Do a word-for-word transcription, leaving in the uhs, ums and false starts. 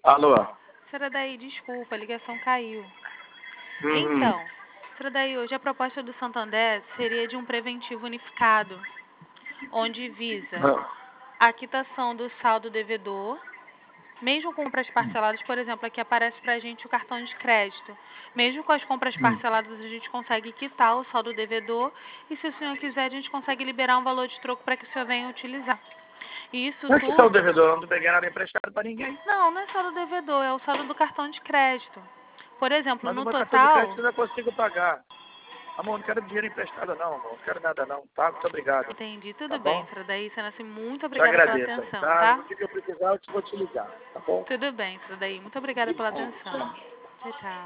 Alô? Senhora Daí, desculpa, a ligação caiu. Uhum. Então, senhora Daí, hoje a proposta do Santander seria de um preventivo unificado, onde visa a quitação do saldo devedor, mesmo com compras parceladas, por exemplo, aqui aparece para a gente o cartão de crédito. Mesmo com as compras parceladas, a gente consegue quitar o saldo devedor e, se o senhor quiser, a gente consegue liberar um valor de troco para que o senhor venha utilizar. E isso Não é que tudo... sou devedor, eu não peguei nada emprestado para ninguém. Não, não é saldo devedor, é o saldo do cartão de crédito. Por exemplo, Mas o no meu cartão de crédito total... eu não consigo pagar. Amor, não quero dinheiro emprestado não, amor. Não quero nada não, tá? Muito obrigado. Entendi, Tá tudo bem, bom? senhora Daí, senhora, assim, muito Te obrigada pela agradeço, atenção, tá? tá? No dia que eu precisar, eu te vou te ligar, tá bom? Tudo bem, senhora Daí, muito obrigada pela atenção. Tchau, tchau.